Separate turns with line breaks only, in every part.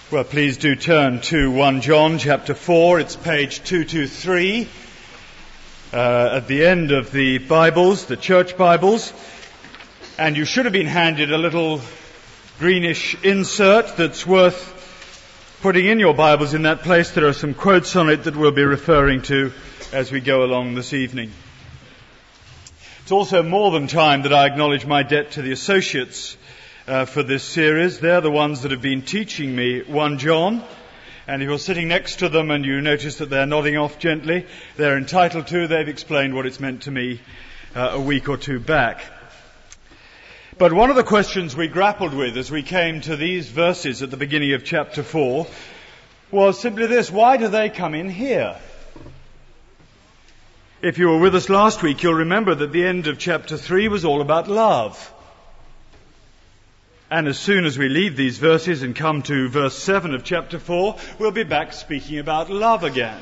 Well, please do turn to 1 John chapter 4. It's page 223 at the end of the Bibles, the church Bibles. And you should have been handed a little greenish insert that's worth putting in your Bibles in that place. There are some quotes on it that we'll be referring to as we go along this evening. It's also more than time that I acknowledge my debt to the associates for this series. They're the ones that have been teaching me 1 John. And if you're sitting next to them and you notice that they're nodding off gently, they're entitled to. They've explained what it's meant to me a week or two back. But one of the questions we grappled with as we came to these verses at the beginning of chapter 4 was simply this: why do they come in here? If you were with us last week, you'll remember that the end of chapter 3 was all about love. And as soon as we leave these verses and come to verse 7 of chapter 4, we'll be back speaking about love again.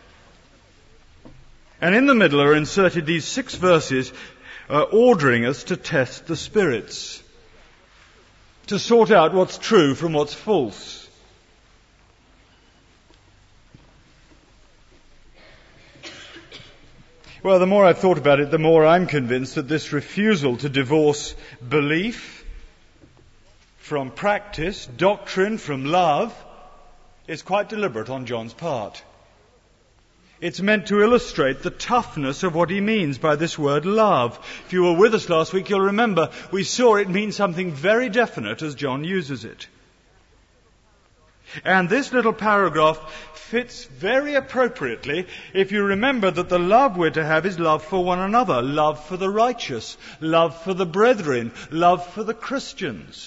And in the middle are inserted these 6 verses ordering us to test the spirits, to sort out what's true from what's false. Well, the more I've thought about it, the more I'm convinced that this refusal to divorce belief from practice, doctrine from love, is quite deliberate on John's part. It's meant to illustrate the toughness of what he means by this word love. If you were with us last week, you'll remember we saw it mean something very definite as John uses it. And this little paragraph fits very appropriately if you remember that the love we're to have is love for one another, love for the righteous, love for the brethren, love for the Christians.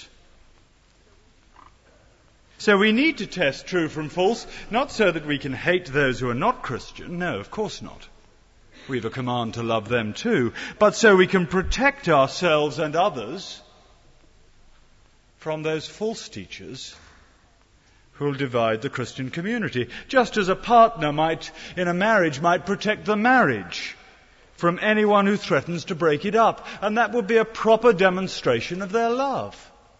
So we need to test true from false, not so that we can hate those who are not Christian. No, of course not. We've a command to love them too. But so we can protect ourselves and others from those false teachers who will divide the Christian community. Just as a partner in a marriage might protect the marriage from anyone who threatens to break it up. And that would be a proper demonstration of their love.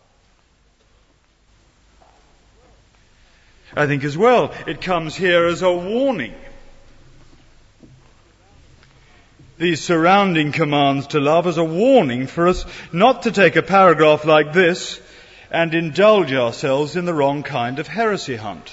I think as well, it comes here as a warning. These surrounding commands to love as a warning for us not to take a paragraph like this and indulge ourselves in the wrong kind of heresy hunt.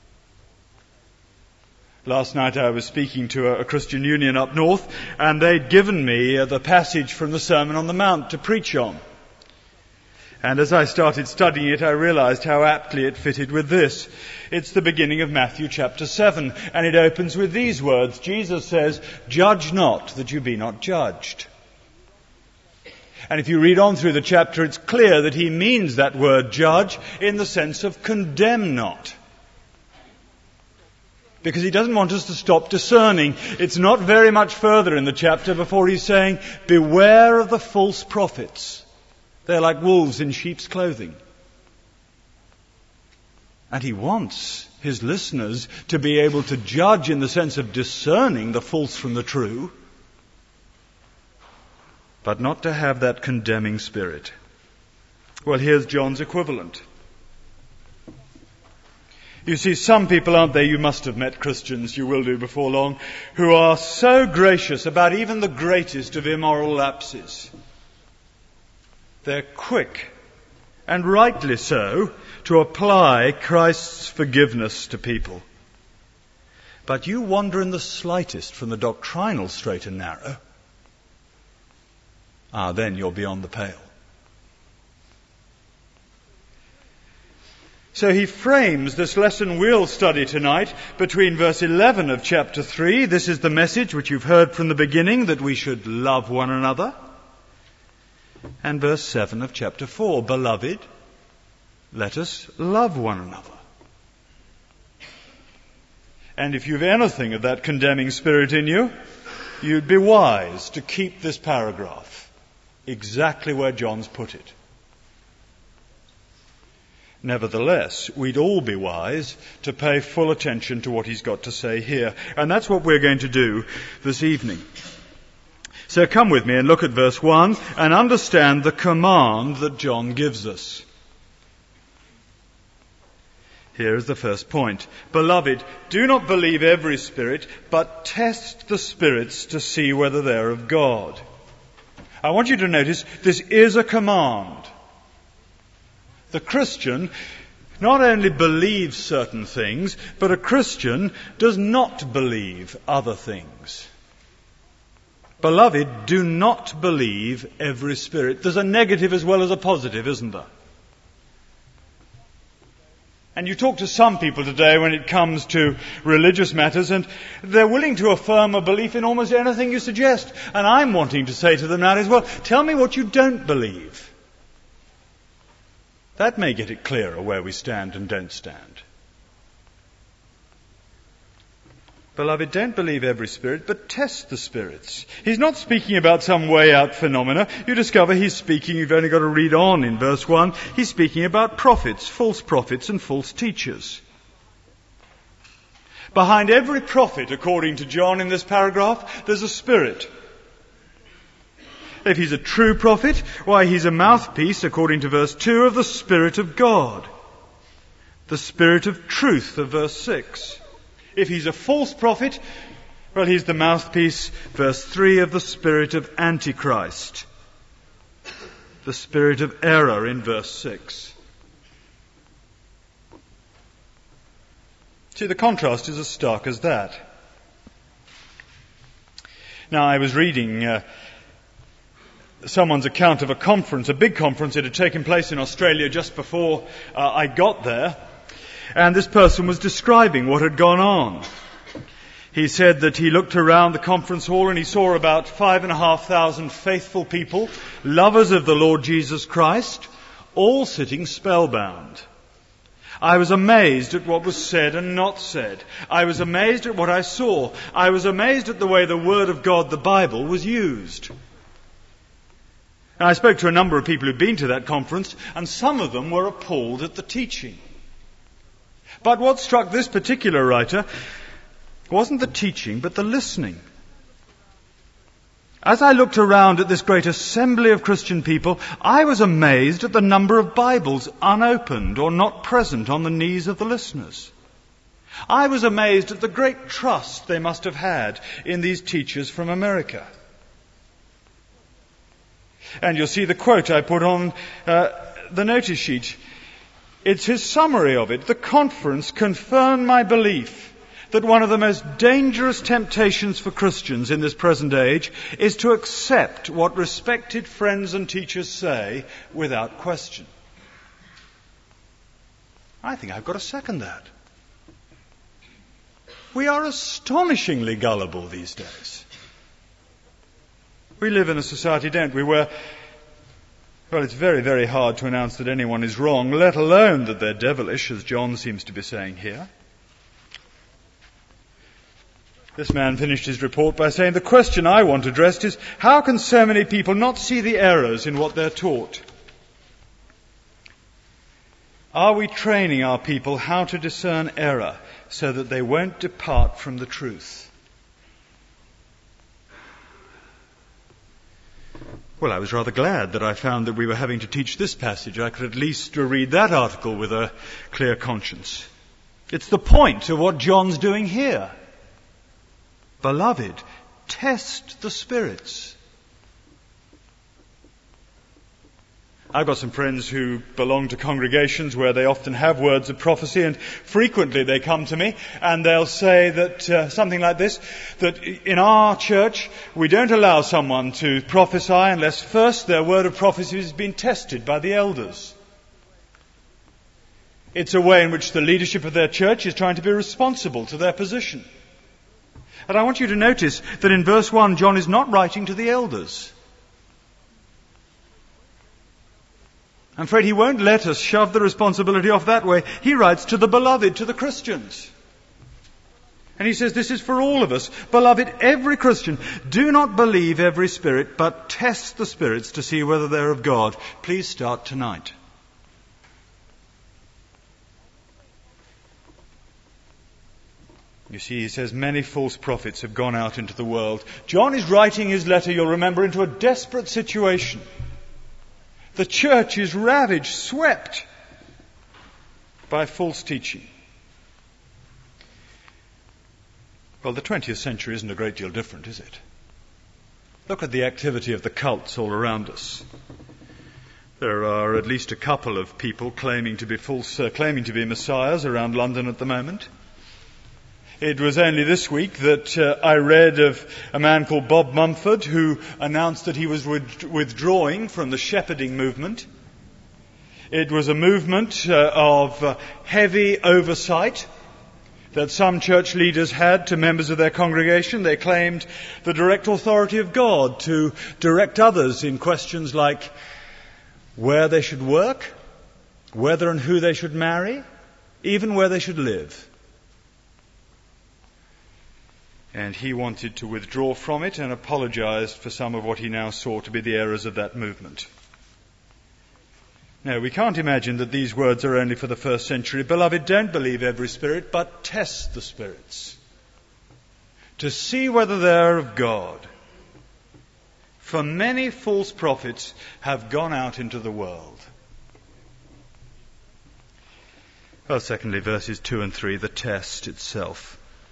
Last night I was speaking to a Christian Union up north, and they'd given me the passage from the Sermon on the Mount to preach on. And as I started studying it, I realized how aptly it fitted with this. It's the beginning of Matthew chapter 7, and it opens with these words. Jesus says, "Judge not, that you be not judged." And if you read on through the chapter, it's clear that he means that word judge in the sense of condemn not. Because he doesn't want us to stop discerning. It's not very much further in the chapter before he's saying, beware of the false prophets. They're like wolves in sheep's clothing. And he wants his listeners to be able to judge in the sense of discerning the false from the true, but not to have that condemning spirit. Well, here's John's equivalent. You see, some people, aren't they, you must have met Christians, you will do before long, who are so gracious about even the greatest of immoral lapses. They're quick, and rightly so, to apply Christ's forgiveness to people. But you wander in the slightest from the doctrinal straight and narrow, then you're beyond the pale. So he frames this lesson we'll study tonight between verse 11 of chapter 3. This is the message which you've heard from the beginning, that we should love one another. And verse 7 of chapter 4, beloved, let us love one another. And if you've anything of that condemning spirit in you, you'd be wise to keep this paragraph exactly where John's put it. Nevertheless, we'd all be wise to pay full attention to what he's got to say here. And that's what we're going to do this evening. So come with me and look at verse 1 and understand the command that John gives us. Here is the first point. Beloved, do not believe every spirit, but test the spirits to see whether they're of God. I want you to notice this is a command. The Christian not only believes certain things, but a Christian does not believe other things. Beloved, do not believe every spirit. There's a negative as well as a positive, isn't there? And you talk to some people today when it comes to religious matters, and they're willing to affirm a belief in almost anything you suggest. And I'm wanting to say to them now as well, tell me what you don't believe. That may get it clearer where we stand and don't stand. Beloved, don't believe every spirit, but test the spirits. He's not speaking about some way out phenomena. You discover he's speaking, you've only got to read on in verse 1, he's speaking about prophets and false teachers. Behind every prophet, according to John in this paragraph, there's a spirit. If he's a true prophet, why, he's a mouthpiece, according to verse 2, of the Spirit of God. The Spirit of truth of verse 6. If he's a false prophet, well, he's the mouthpiece, verse 3, of the spirit of Antichrist. The spirit of error in verse 6. See, the contrast is as stark as that. Now, I was reading someone's account of a conference, a big conference. It had taken place in Australia just before I got there. And this person was describing what had gone on. He said that he looked around the conference hall and he saw about 5,500 faithful people, lovers of the Lord Jesus Christ, all sitting spellbound. I was amazed at what was said and not said. I was amazed at what I saw. I was amazed at the way the Word of God, the Bible, was used. And I spoke to a number of people who'd been to that conference, and some of them were appalled at the teaching. But what struck this particular writer wasn't the teaching, but the listening. As I looked around at this great assembly of Christian people, I was amazed at the number of Bibles unopened or not present on the knees of the listeners. I was amazed at the great trust they must have had in these teachers from America. And you'll see the quote I put on the notice sheet. It's his summary of it. The conference confirmed my belief that one of the most dangerous temptations for Christians in this present age is to accept what respected friends and teachers say without question. I think I've got to second that. We are astonishingly gullible these days. We live in a society, don't we, where, well, it's very, very hard to announce that anyone is wrong, let alone that they're devilish, as John seems to be saying here. This man finished his report by saying, the question I want addressed is, how can so many people not see the errors in what they're taught? Are we training our people how to discern error so that they won't depart from the truth? Well, I was rather glad that I found that we were having to teach this passage. I could at least read that article with a clear conscience. It's the point of what John's doing here. Beloved, test the spirits. I've got some friends who belong to congregations where they often have words of prophecy, and frequently they come to me and they'll say that something like this, that in our church we don't allow someone to prophesy unless first their word of prophecy has been tested by the elders. It's a way in which the leadership of their church is trying to be responsible to their position. And I want you to notice that in verse 1 John is not writing to the elders. I'm afraid he won't let us shove the responsibility off that way. He writes to the beloved, to the Christians. And he says this is for all of us. Beloved, every Christian, do not believe every spirit, but test the spirits to see whether they're of God. Please start tonight. You see, he says many false prophets have gone out into the world. John is writing his letter, you'll remember, into a desperate situation. The church is ravaged, swept. by false teaching. Well, the 20th century isn't a great deal different, is it? Look at the activity of the cults all around us. There are at least a couple of people claiming to be messiahs around London at the moment. It was only this week that I read of a man called Bob Mumford who announced that he was withdrawing from the shepherding movement. It was a movement of heavy oversight that some church leaders had to members of their congregation. They claimed the direct authority of God to direct others in questions like where they should work, whether and who they should marry, even where they should live. And he wanted to withdraw from it and apologized for some of what he now saw to be the errors of that movement. No, we can't imagine that these words are only for the first century. Beloved, don't believe every spirit, but test the spirits to see whether they are of God. For many false prophets have gone out into the world. Well, secondly, verses 2 and 3, the test itself.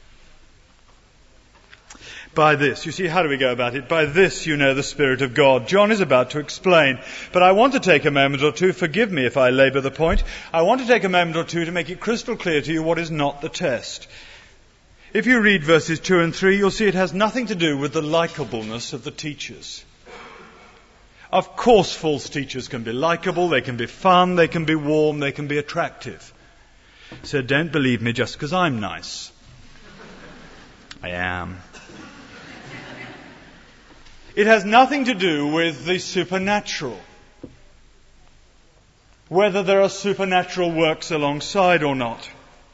By this, you see, how do we go about it? By this you know the Spirit of God. John is about to explain, but I want to take a moment or two, forgive me if I labour the point, I want to take a moment or two to make it crystal clear to you what is not the test. If you read verses 2 and 3, you'll see it has nothing to do with the likeableness of the teachers. Of course false teachers can be likeable, they can be fun, they can be warm, they can be attractive. So don't believe me just because I'm nice. I am. It has nothing to do with the supernatural. Whether there are supernatural works alongside or not.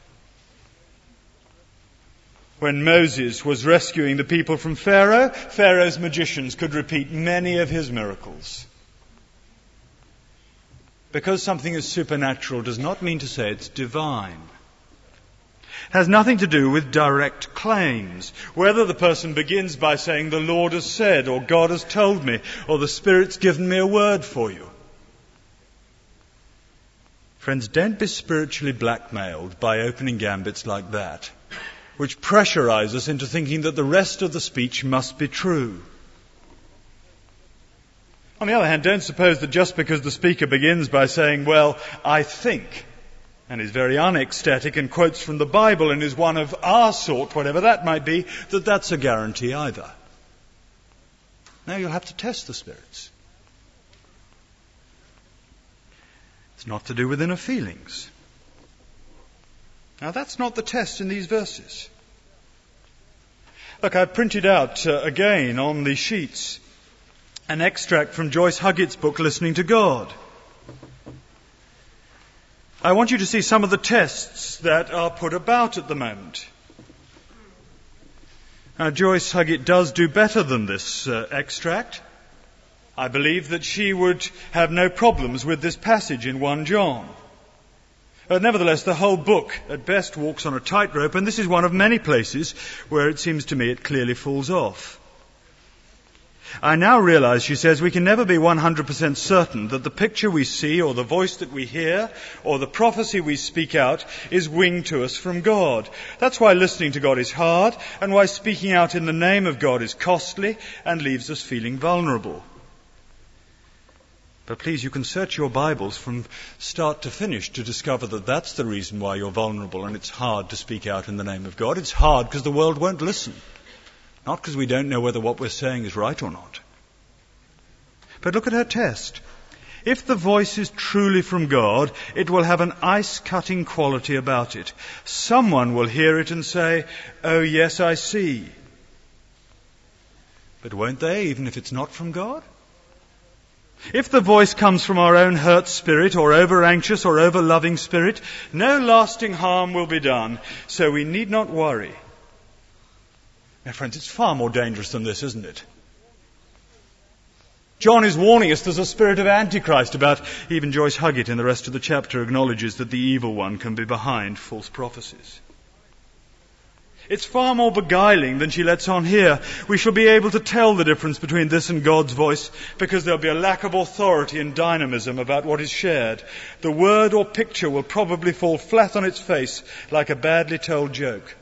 When Moses was rescuing the people from Pharaoh, Pharaoh's magicians could repeat many of his miracles. Because something is supernatural does not mean to say it's divine. It has nothing to do with direct claims. Whether the person begins by saying, the Lord has said, or God has told me, or the Spirit's given me a word for you. Friends, don't be spiritually blackmailed by opening gambits like that, which pressurize us into thinking that the rest of the speech must be true. On the other hand, don't suppose that just because the speaker begins by saying, well, I think, and is very unecstatic and quotes from the Bible and is one of our sort, whatever that might be, that that's a guarantee either. Now you'll have to test the spirits. It's not to do with inner feelings. Now that's not the test in these verses. Look, I've printed out again on the sheets an extract from Joyce Huggitt's book, Listening to God. I want you to see some of the tests that are put about at the moment. Now, Joyce Huggitt does do better than this extract. I believe that she would have no problems with this passage in 1 John. Nevertheless, the whole book at best walks on a tightrope, and this is one of many places where it seems to me it clearly falls off. I now realize, she says, we can never be 100% certain that the picture we see or the voice that we hear or the prophecy we speak out is winged to us from God. That's why listening to God is hard and why speaking out in the name of God is costly and leaves us feeling vulnerable. But please, you can search your Bibles from start to finish to discover that that's the reason why you're vulnerable and it's hard to speak out in the name of God. It's hard because the world won't listen. Not because we don't know whether what we're saying is right or not. But look at her test. If the voice is truly from God, it will have an ice-cutting quality about it. Someone will hear it and say, oh yes, I see. But won't they, even if it's not from God? If the voice comes from our own hurt spirit or over-anxious or over-loving spirit, no lasting harm will be done, so we need not worry. Now, friends, it's far more dangerous than this, isn't it? John is warning us there's a spirit of Antichrist about. Even Joyce Huggitt in the rest of the chapter acknowledges that the evil one can be behind false prophecies. It's far more beguiling than she lets on here. We shall be able to tell the difference between this and God's voice because there'll be a lack of authority and dynamism about what is shared. The word or picture will probably fall flat on its face like a badly told joke.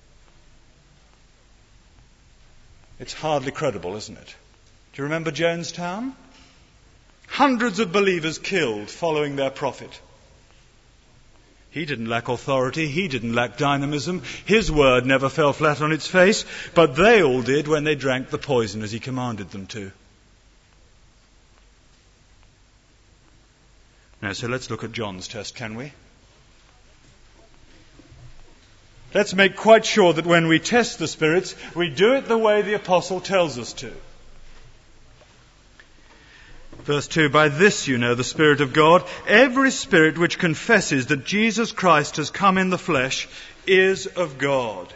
It's hardly credible, isn't it? Do you remember Jonestown? Hundreds of believers killed following their prophet. He didn't lack authority. He didn't lack dynamism. His word never fell flat on its face, but they all did when they drank the poison as he commanded them to. Now, so let's look at John's test, can we? Let's make quite sure that when we test the spirits, we do it the way the apostle tells us to. Verse 2, by this you know the Spirit of God. Every spirit which confesses that Jesus Christ has come in the flesh is of God.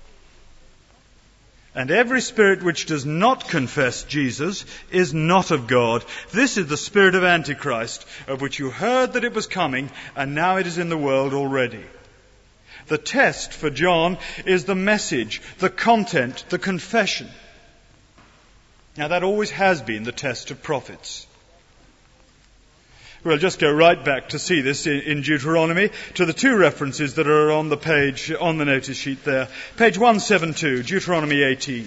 And every spirit which does not confess Jesus is not of God. This is the spirit of Antichrist, of which you heard that it was coming, and now it is in the world already. The test for John is the message, the content, the confession. Now that always has been the test of prophets. We'll just go right back to see this in Deuteronomy, to the two references that are on the page, on the notice sheet there. Page 172, Deuteronomy 18.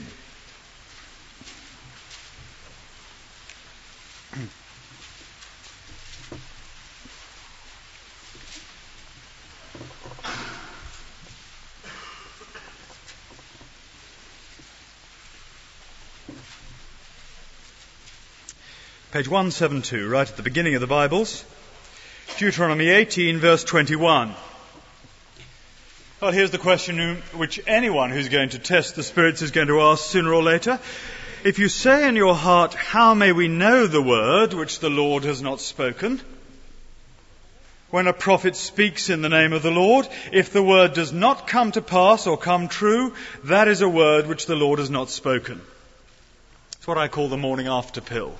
Page 172, right at the beginning of the Bibles. Deuteronomy 18, verse 21. Well, here's the question which anyone who's going to test the spirits is going to ask sooner or later. If you say in your heart, how may we know the word which the Lord has not spoken? When a prophet speaks in the name of the Lord, if the word does not come to pass or come true, that is a word which the Lord has not spoken. It's what I call the morning after pill.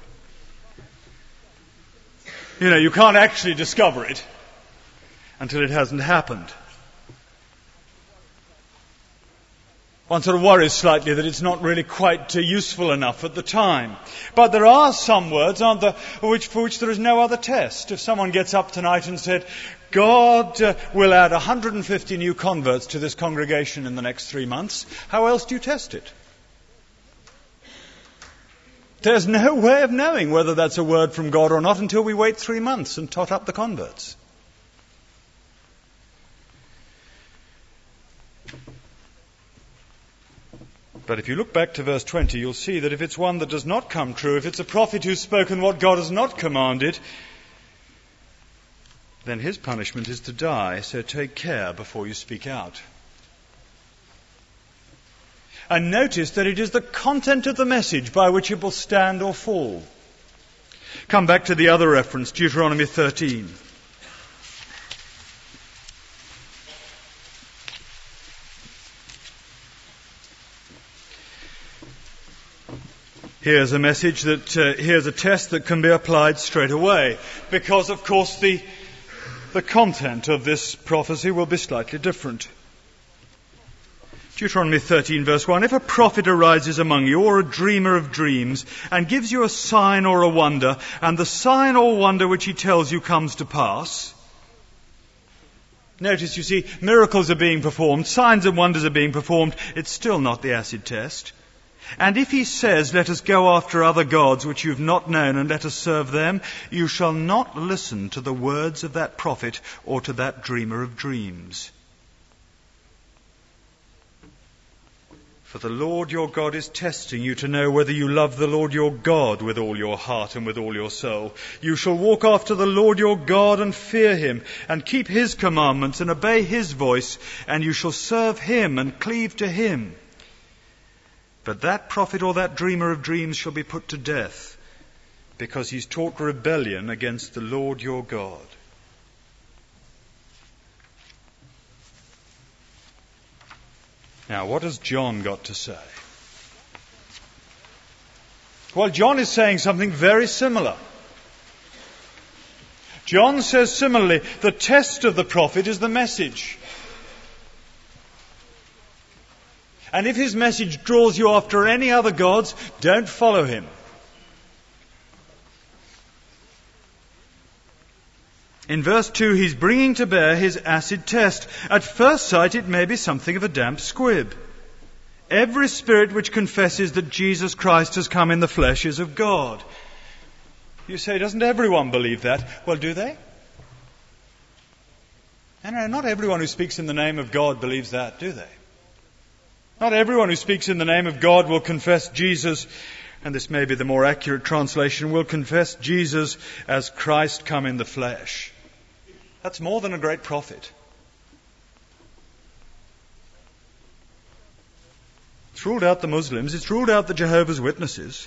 You know, you can't actually discover it until it hasn't happened. One sort of worries slightly that it's not really quite useful enough at the time. But there are some words, aren't there, for which there is no other test. If someone gets up tonight and said, God will add 150 new converts to this congregation in the next 3 months, how else do you test it? There's no way of knowing whether that's a word from God or not until we wait 3 months and tot up the converts. But if you look back to verse 20, you'll see that if it's one that does not come true, if it's a prophet who's spoken what God has not commanded, then his punishment is to die. So take care before you speak out. And notice that it is the content of the message by which it will stand or fall. Come back to the other reference, Deuteronomy 13. Here's a message here's a test that can be applied straight away. Because, of course, the content of this prophecy will be slightly different. Deuteronomy 13 verse 1, if a prophet arises among you or a dreamer of dreams and gives you a sign or a wonder, and the sign or wonder which he tells you comes to pass. Notice, you see, miracles are being performed, signs and wonders are being performed. It's still not the acid test. And if he says, let us go after other gods which you've not known and let us serve them, you shall not listen to the words of that prophet or to that dreamer of dreams. For the Lord your God is testing you to know whether you love the Lord your God with all your heart and with all your soul. You shall walk after the Lord your God and fear him and keep his commandments and obey his voice, and you shall serve him and cleave to him. But that prophet or that dreamer of dreams shall be put to death, because he's taught rebellion against the Lord your God. Now, what has John got to say? Well, John is saying something very similar. John says similarly, the test of the prophet is the message. And if his message draws you after any other gods, don't follow him. In verse 2, he's bringing to bear his acid test. At first sight, it may be something of a damp squib. Every spirit which confesses that Jesus Christ has come in the flesh is of God. You say, doesn't everyone believe that? Well, do they? No, not everyone who speaks in the name of God believes that, do they? Not everyone who speaks in the name of God will confess Jesus, and this may be the more accurate translation, will confess Jesus as Christ come in the flesh. That's more than a great prophet. It's ruled out the Muslims. It's ruled out the Jehovah's Witnesses.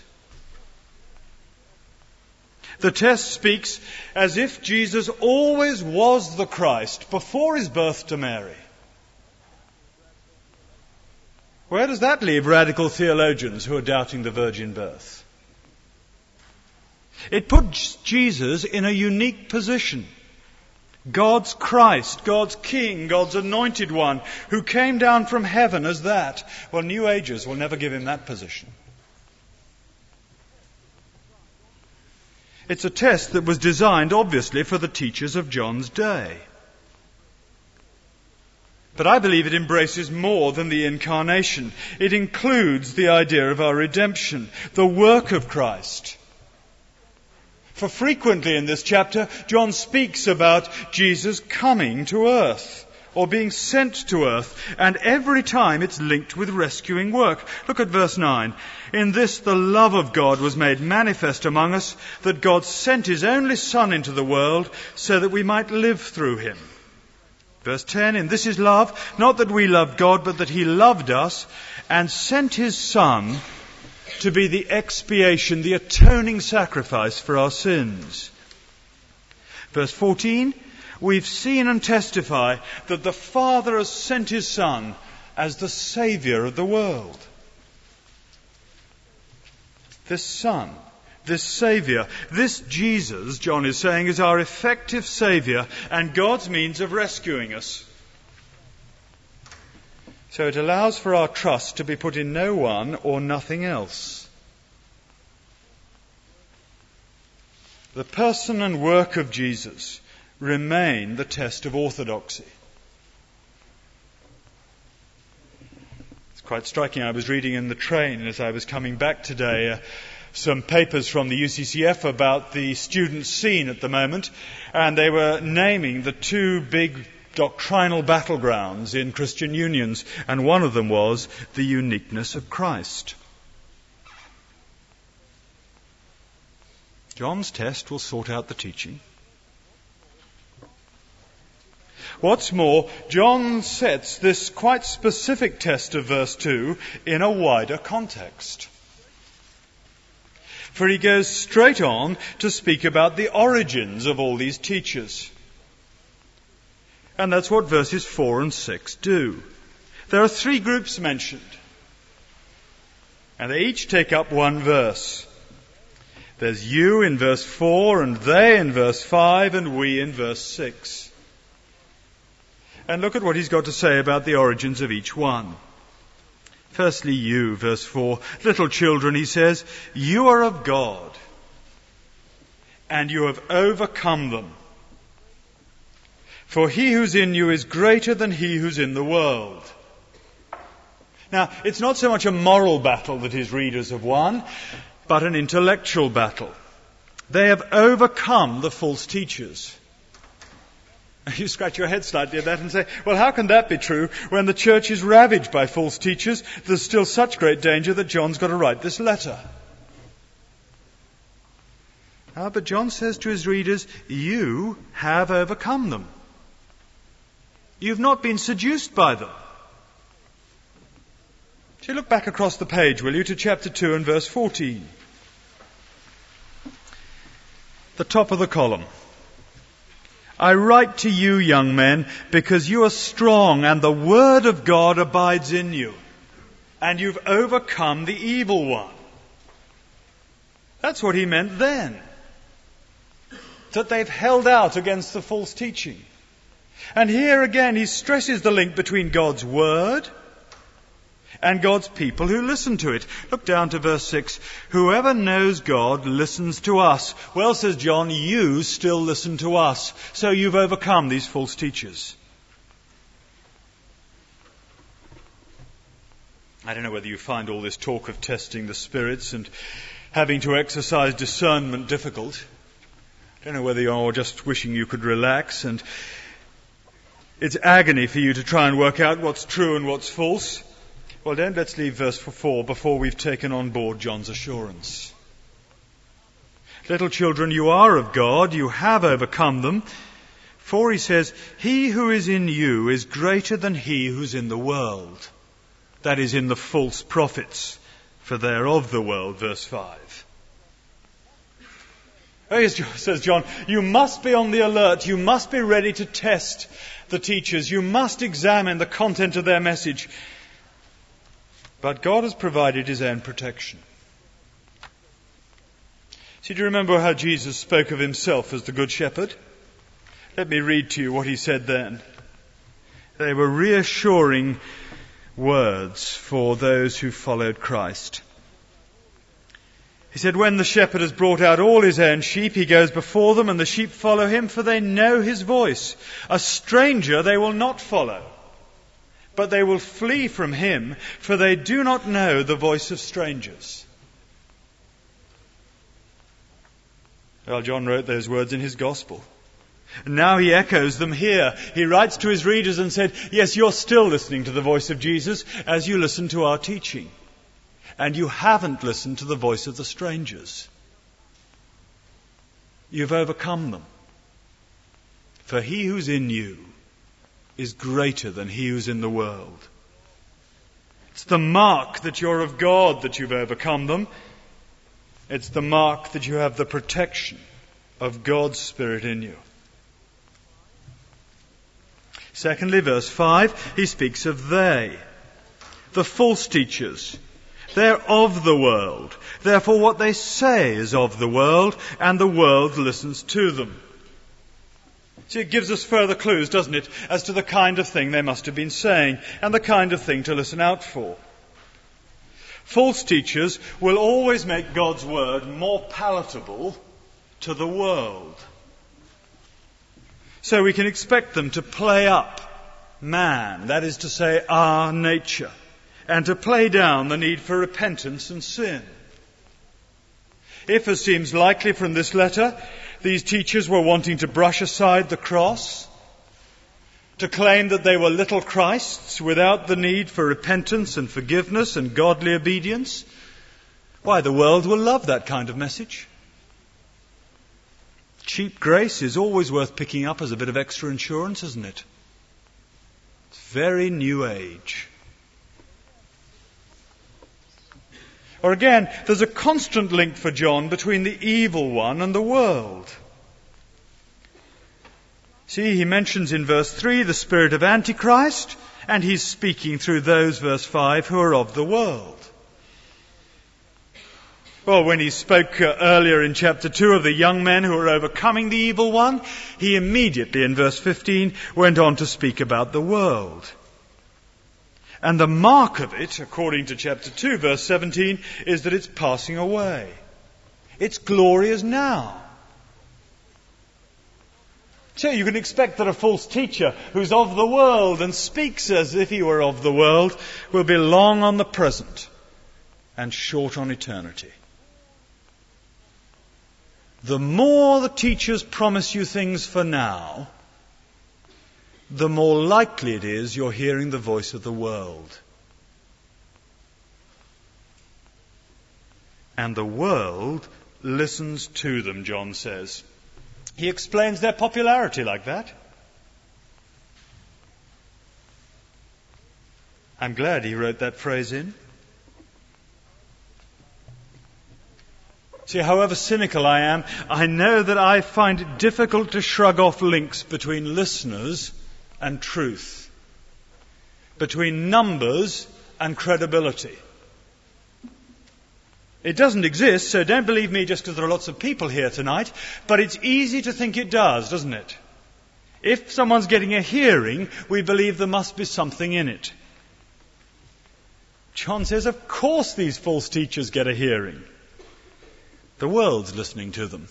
The test speaks as if Jesus always was the Christ before his birth to Mary. Where does that leave radical theologians who are doubting the virgin birth? It puts Jesus in a unique position. God's Christ, God's King, God's anointed one, who came down from heaven as that. Well, New Agers will never give him that position. It's a test that was designed, obviously, for the teachers of John's day. But I believe it embraces more than the incarnation. It includes the idea of our redemption, the work of Christ. For frequently in this chapter, John speaks about Jesus coming to earth, or being sent to earth, and every time it's linked with rescuing work. Look at verse 9. In this the love of God was made manifest among us, that God sent his only Son into the world, so that we might live through him. Verse 10, in this is love, not that we loved God, but that he loved us, and sent his Son to be the expiation, the atoning sacrifice for our sins. Verse 14, we've seen and testify that the Father has sent his Son as the Saviour of the world. This Son, this Saviour, this Jesus, John is saying, is our effective Saviour and God's means of rescuing us. So it allows for our trust to be put in no one or nothing else. The person and work of Jesus remain the test of orthodoxy. It's quite striking. I was reading in the train as I was coming back today some papers from the UCCF about the student scene at the moment, and they were naming the two big doctrinal battlegrounds in Christian unions, and one of them was the uniqueness of Christ. John's test will sort out the teaching. What's more, John sets this quite specific test of verse 2 in a wider context. For he goes straight on to speak about the origins of all these teachers. And that's what verses 4 and 6 do. There are three groups mentioned, and they each take up one verse. There's you in verse 4, and they in verse 5, and we in verse 6. And look at what he's got to say about the origins of each one. Firstly, you, verse 4. Little children, he says, you are of God, and you have overcome them. For he who's in you is greater than he who's in the world. Now, it's not so much a moral battle that his readers have won, but an intellectual battle. They have overcome the false teachers. You scratch your head slightly at that and say, well, how can that be true when the church is ravaged by false teachers? There's still such great danger that John's got to write this letter. But John says to his readers, you have overcome them. You've not been seduced by them. So look back across the page, will you, to chapter 2 and verse 14. The top of the column. I write to you, young men, because you are strong and the word of God abides in you, and you've overcome the evil one. That's what he meant then. That they've held out against the false teaching. And here again he stresses the link between God's word and God's people who listen to it. Look down to verse 6. Whoever knows God listens to us. Well, says John, you still listen to us. So you've overcome these false teachers. I don't know whether you find all this talk of testing the spirits and having to exercise discernment difficult. I don't know whether you're just wishing you could relax, and it's agony for you to try and work out what's true and what's false. Well, let's leave verse 4 before we've taken on board John's assurance. Little children, you are of God, you have overcome them. For he says, he who is in you is greater than he who's in the world. That is, in the false prophets, for they're of the world, verse 5. Says John, you must be on the alert, you must be ready to test the teachers, you must examine the content of their message. But God has provided his own protection. See, do you remember how Jesus spoke of himself as the Good Shepherd? Let me read to you what he said then. They were reassuring words for those who followed Christ. He said, when the shepherd has brought out all his own sheep, he goes before them, and the sheep follow him, for they know his voice. A stranger they will not follow, but they will flee from him, for they do not know the voice of strangers. Well, John wrote those words in his gospel. And now he echoes them here. He writes to his readers and said, yes, you're still listening to the voice of Jesus as you listen to our teaching. And you haven't listened to the voice of the strangers. You've overcome them. For he who's in you is greater than he who's in the world. It's the mark that you're of God that you've overcome them. It's the mark that you have the protection of God's Spirit in you. Secondly, verse 5, he speaks of they, the false teachers. They're of the world. Therefore, what they say is of the world, and the world listens to them. See, it gives us further clues, doesn't it, as to the kind of thing they must have been saying, and the kind of thing to listen out for. False teachers will always make God's word more palatable to the world. So we can expect them to play up man, that is to say, our nature, and to play down the need for repentance and sin. If, as seems likely from this letter, these teachers were wanting to brush aside the cross, to claim that they were little Christs without the need for repentance and forgiveness and godly obedience, why, the world will love that kind of message. Cheap grace is always worth picking up as a bit of extra insurance, isn't it? It's very new age. Or again, there's a constant link for John between the evil one and the world. See, he mentions in verse 3 the spirit of Antichrist, and he's speaking through those, verse 5, who are of the world. Well, when he spoke earlier in chapter 2 of the young men who are overcoming the evil one, he immediately, in verse 15, went on to speak about the world. And the mark of it, according to chapter 2, verse 17, is that it's passing away. Its glory is now. So you can expect that a false teacher who's of the world and speaks as if he were of the world will be long on the present and short on eternity. The more the teachers promise you things for now, the more likely it is you're hearing the voice of the world. And the world listens to them, John says. He explains their popularity like that. I'm glad he wrote that phrase in. See, however cynical I am, I know that I find it difficult to shrug off links between listeners and truth, between numbers and credibility. It doesn't exist, so don't believe me just because there are lots of people here tonight, but it's easy to think it does, doesn't it? If someone's getting a hearing, we believe there must be something in it. John says, of course these false teachers get a hearing. The world's listening to them.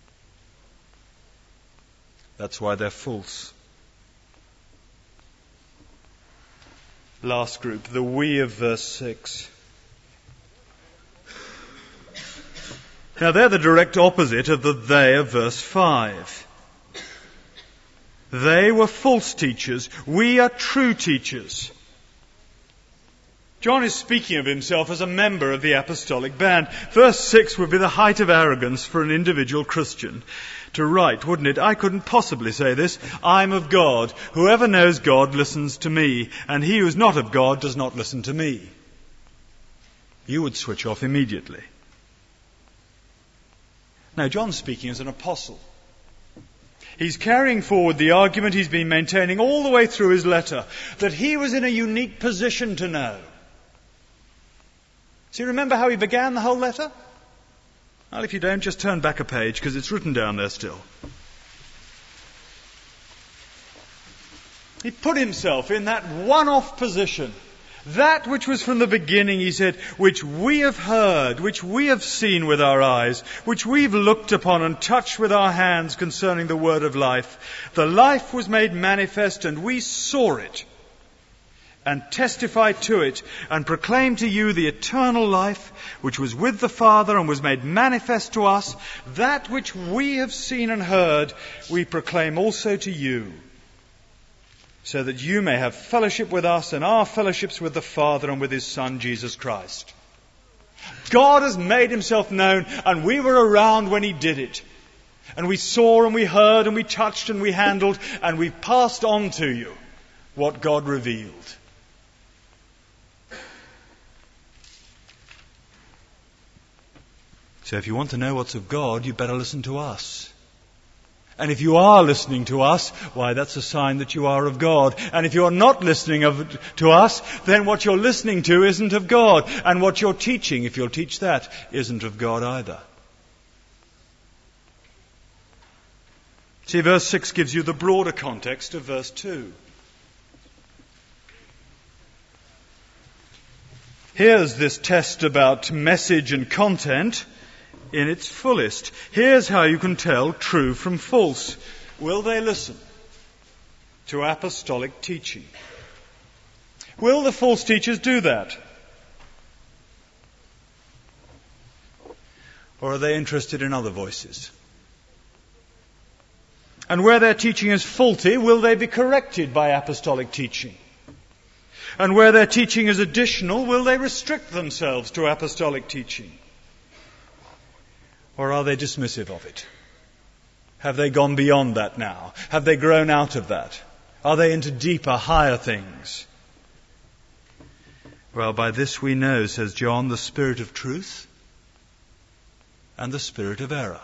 That's why they're false. Last group, the we of verse 6. Now they're the direct opposite of the they of verse 5. They were false teachers. We are true teachers. John is speaking of himself as a member of the apostolic band. Verse 6 would be the height of arrogance for an individual Christian to write, wouldn't it? I couldn't possibly say this. I'm of God. Whoever knows God listens to me, and he who is not of God does not listen to me. You would switch off immediately. Now, John's speaking as an apostle. He's carrying forward the argument he's been maintaining all the way through his letter, that he was in a unique position to know. So you remember how he began the whole letter? Well, if you don't, just turn back a page, because it's written down there still. He put himself in that one-off position. That which was from the beginning, he said, which we have heard, which we have seen with our eyes, which we've looked upon and touched with our hands concerning the word of life. The life was made manifest, and we saw it, and testify to it, and proclaim to you the eternal life, which was with the Father and was made manifest to us. That which we have seen and heard, we proclaim also to you, so that you may have fellowship with us, and our fellowships with the Father and with his Son, Jesus Christ. God has made himself known, and we were around when he did it. And we saw and we heard and we touched and we handled, and we passed on to you what God revealed. So if you want to know what's of God, you better listen to us. And if you are listening to us, why, that's a sign that you are of God. And if you're not listening to us, then what you're listening to isn't of God. And what you're teaching, if you'll teach that, isn't of God either. See, verse 6 gives you the broader context of verse 2. Here's this test about message and content in its fullest. Here's how you can tell true from false. Will they listen to apostolic teaching? Will the false teachers do that? Or are they interested in other voices? And where their teaching is faulty, will they be corrected by apostolic teaching? And where their teaching is additional, will they restrict themselves to apostolic teaching? Or are they dismissive of it? Have they gone beyond that now? Have they grown out of that? Are they into deeper, higher things? Well, by this we know, says John, the spirit of truth and the spirit of error.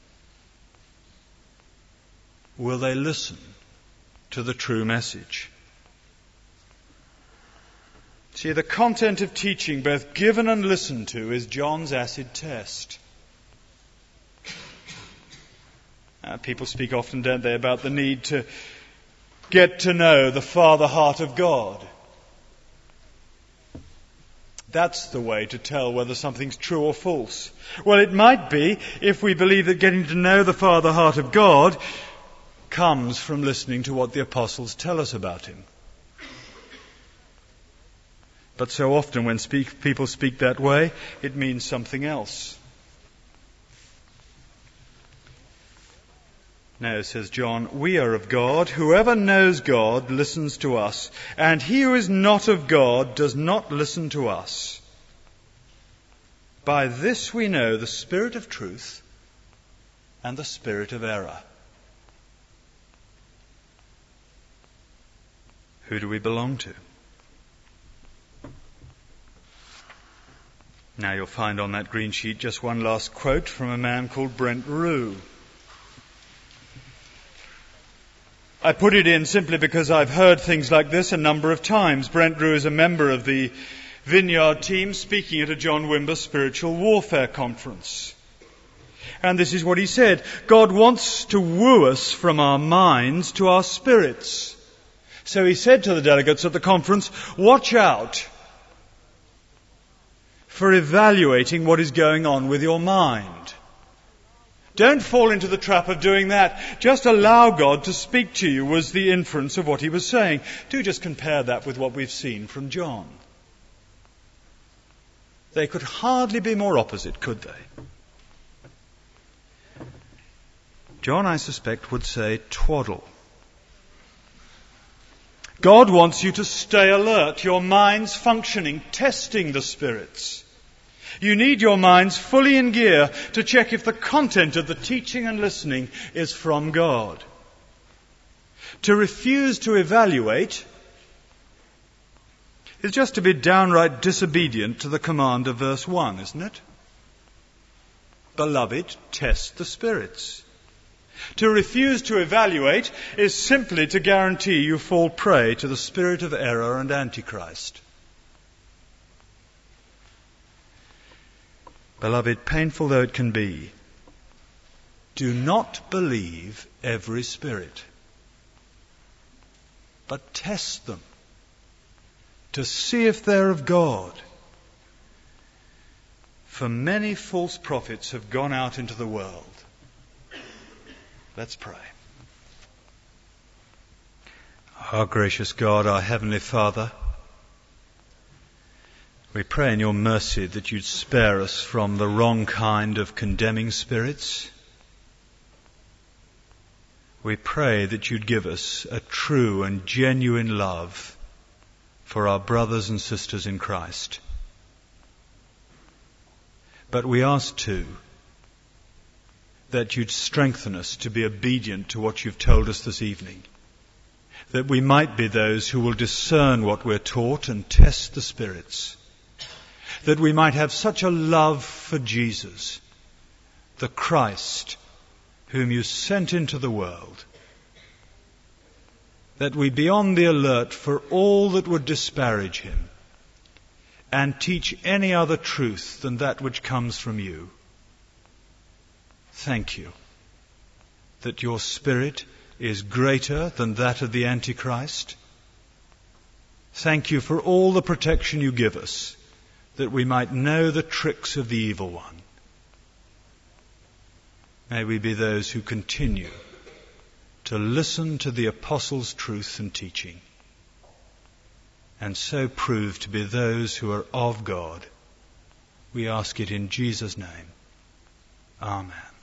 Will they listen to the true message? See, the content of teaching, both given and listened to, is John's acid test. People speak often, don't they, about the need to get to know the Father heart of God. That's the way to tell whether something's true or false. Well, it might be if we believe that getting to know the Father heart of God comes from listening to what the apostles tell us about him. But so often when people speak that way, it means something else. No, says John, we are of God. Whoever knows God listens to us, and he who is not of God does not listen to us. By this we know the spirit of truth and the spirit of error. Who do we belong to? Now you'll find on that green sheet just one last quote from a man called Brent Rue. I put it in simply because I've heard things like this a number of times. Brent Rue is a member of the Vineyard team speaking at a John Wimber spiritual warfare conference. And this is what he said. God wants to woo us from our minds to our spirits. So he said to the delegates at the conference, watch out. for evaluating what is going on with your mind. Don't fall into the trap of doing that. Just allow God to speak to you, was the inference of what he was saying. Do just compare that with what we've seen from John. They could hardly be more opposite, could they? John, I suspect, would say twaddle. God wants you to stay alert, your mind's functioning, testing the spirits. You need your minds fully in gear to check if the content of the teaching and listening is from God. To refuse to evaluate is just to be downright disobedient to the command of verse 1, isn't it? Beloved, test the spirits. To refuse to evaluate is simply to guarantee you fall prey to the spirit of error and Antichrist. Beloved, painful though it can be, do not believe every spirit, but test them to see if they're of God. For many false prophets have gone out into the world. Let's pray. Our gracious God, our Heavenly Father, we pray in your mercy that you'd spare us from the wrong kind of condemning spirits. We pray that you'd give us a true and genuine love for our brothers and sisters in Christ. But we ask too that you'd strengthen us to be obedient to what you've told us this evening, that we might be those who will discern what we're taught and test the spirits, that we might have such a love for Jesus, the Christ, whom you sent into the world, that we be on the alert for all that would disparage him and teach any other truth than that which comes from you. Thank you that your Spirit is greater than that of the Antichrist. Thank you for all the protection you give us, that we might know the tricks of the evil one. May we be those who continue to listen to the apostles' truth and teaching, and so prove to be those who are of God. We ask it in Jesus' name. Amen.